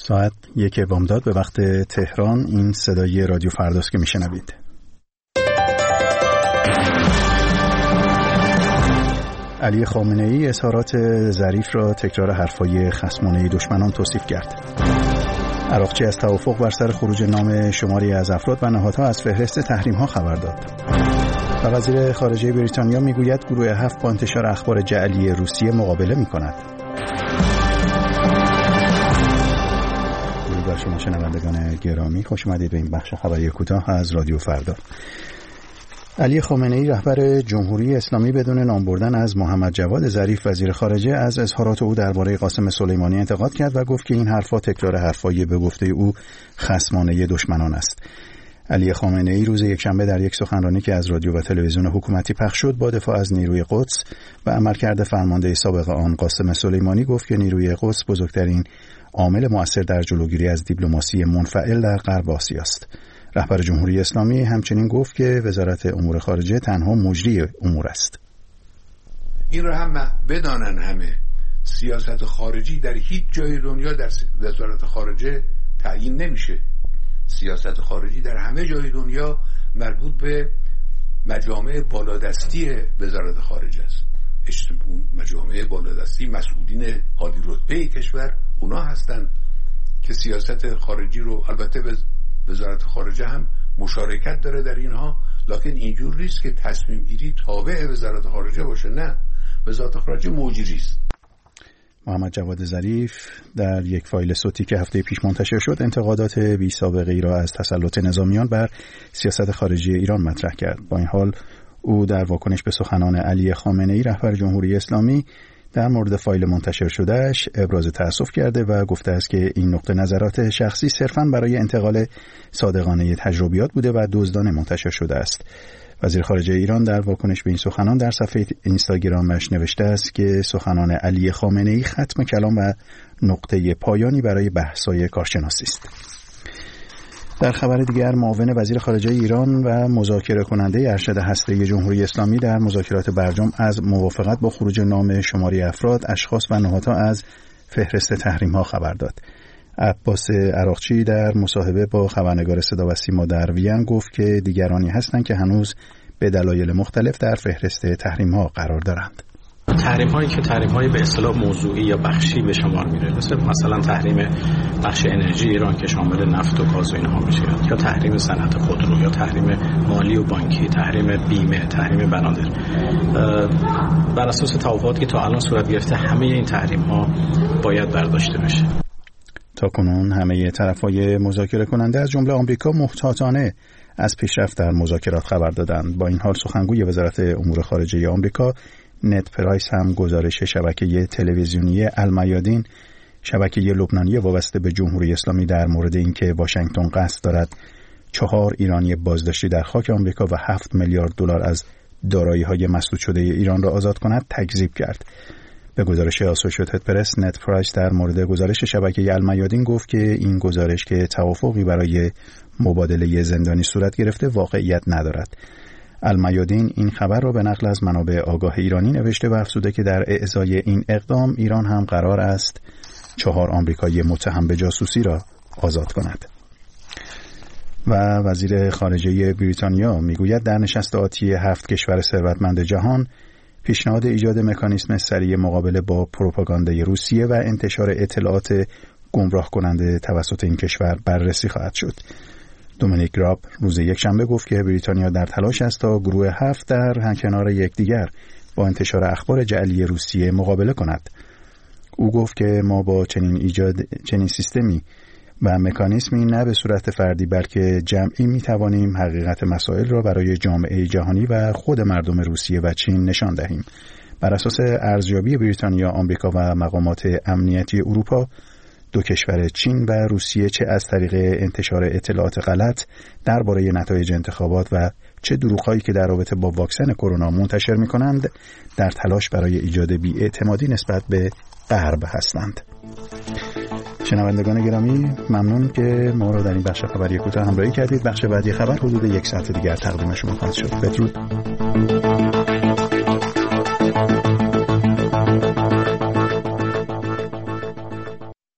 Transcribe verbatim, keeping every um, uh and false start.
ساعت یک بامداد به وقت تهران. این صدای رادیو فرداست که میشنوید. علی خامنه‌ای اظهارات ظریف را تکرار حرفای خصمانه دشمنان توصیف کرد. عراقچی از توافق بر سر خروج نام شماری از افراد و نهادها از فهرست تحریم‌ها خبر داد. و وزیر خارجه بریتانیا میگوید گروه هفت با انتشار اخبار جعلی روسیه مقابله می‌کند. درود بر شما شنوندگان گرامی، خوش آمدید به این بخش خبری کوتاه از رادیو فردا. علی خامنه‌ای رهبر جمهوری اسلامی بدون نام بردن از محمد جواد ظریف وزیر خارجه از اظهارات او درباره قاسم سلیمانی انتقاد کرد و گفت که این حرفا تکرار حرفای به گفته او خصمانه دشمنان است. علی خامنه‌ای روز یکشنبه در یک سخنرانی که از رادیو و تلویزیون حکومتی پخش شد با دفاع از نیروی قدس و عملکرد فرمانده سابق آن قاسم سلیمانی گفت که نیروی قدس بزرگترین عامل مؤثر در جلوگیری از دیپلماسی منفعل در غرب آسیا است. رهبر جمهوری اسلامی همچنین گفت که وزارت امور خارجه تنها مجری امور است. این را هم بدانن همه، سیاست خارجی در هیچ جای دنیا در وزارت خارجه تعیین نمیشه. سیاست خارجی در همه جای دنیا مربوط به مجامع بالادستی وزارت خارجه است. اون مجامع بالادستی مسئولین عالی رتبه کشور اونا هستن که سیاست خارجی رو، البته وزارت خارجه هم مشارکت داره در اینها، لکن اینجور نیست که تصمیم گیری تابع وزارت خارجه باشه. نه، وزارت خارجه مجری است. محمد جواد ظریف در یک فایل صوتی که هفته پیش منتشر شد انتقادات بی سابقه ای را از تسلط نظامیان بر سیاست خارجی ایران مطرح کرد. با این حال او در واکنش به سخنان علی خامنه‌ای رهبر جمهوری اسلامی در مورد فایل منتشر شدهش ابراز تأسف کرده و گفته است که این نقطه نظرات شخصی صرفاً برای انتقال صادقانه تجربیات بوده و دزدانه منتشر شده است. وزیر خارجه ایران در واکنش به این سخنان در صفحه اینستاگرامش نوشته است که سخنان علی خامنه‌ای ختم کلام و نقطه پایانی برای بحث‌های کارشناسی است. در خبر دیگر، معاون وزیر خارجه ایران و مذاکره کننده ارشد هسته‌ای جمهوری اسلامی در مذاکرات برجام از موافقت با خروج نام شماری افراد، اشخاص و نهادها از فهرست تحریم‌ها خبر داد. عباس عراقچی در مصاحبه با خبرنگار صدا و سیما در وین گفت که دیگرانی هستند که هنوز به دلایل مختلف در فهرست تحریم‌ها قرار دارند. تحریم هایی که تحریم هایی به اصطلاح موضوعی یا بخشی به شمار میره، مثل مثلا تحریم بخش انرژی ایران که شامل نفت و گاز و اینها میشه، یا تحریم صنعت خودرو، یا تحریم مالی و بانکی، تحریم بیمه، تحریم بنادر. بر اساس توافقاتی که تا الان صورت گرفته همه این تحریم ها باید برداشته بشه. تاکنون همه طرف‌های مذاکره کننده از جمله آمریکا محتاطانه از پیشرفت در مذاکرات خبر دادند. با این حال سخنگوی وزارت امور خارجه آمریکا نت پرایس هم گزارش شبکه تلویزیونی المیادین، شبکه لبنانی وابسته به جمهوری اسلامی، در مورد اینکه واشنگتن قصد دارد چهار ایرانی بازداشتی در خاک آمریکا و هفت میلیارد دلار از دارایی‌های مسدود شده ایران را آزاد کند تکذیب کرد. به گزارش آسوشییتد پرس، نت پرایس در مورد گزارش شبکه المیادین گفت که این گزارش که توافقی برای مبادله زندانی صورت گرفته واقعیت ندارد. المیادین این خبر را به نقل از منابع آگاه ایرانی نوشته و افزوده که در اعضای این اقدام ایران هم قرار است چهار آمریکایی متهم به جاسوسی را آزاد کند. و وزیر خارجه بریتانیا میگوید در نشست آتی هفت کشور ثروتمند جهان پیشنهاد ایجاد مکانیزم سریع مقابله با پروپاگاندای روسیه و انتشار اطلاعات گمراه کننده توسط این کشور بررسی خواهد شد. دومینیک راب روز یکشنبه گفت که بریتانیا در تلاش است تا گروه هفت در کنار یکدیگر با انتشار اخبار جعلی روسیه مقابله کند. او گفت که ما با چنین ایجاد چنین سیستمی و مکانیزمی نه به صورت فردی بلکه جمعی می توانیم حقیقت مسائل را برای جامعه جهانی و خود مردم روسیه و چین نشان دهیم. بر اساس ارزیابی بریتانیا، آمریکا و مقامات امنیتی اروپا، دو کشور چین و روسیه چه از طریق انتشار اطلاعات غلط درباره نتایج انتخابات و چه دروغ‌هایی که در رابطه با واکسن کرونا منتشر می‌کنند در تلاش برای ایجاد بی‌اعتمادی نسبت به غرب هستند. شنوندگان گرامی، ممنون که ما را در این بخش خبری کوتاه همراهی کردید. بخش بعدی خبر حدود یک ساعت دیگر تقدیم شما خواهد شد. بدرود.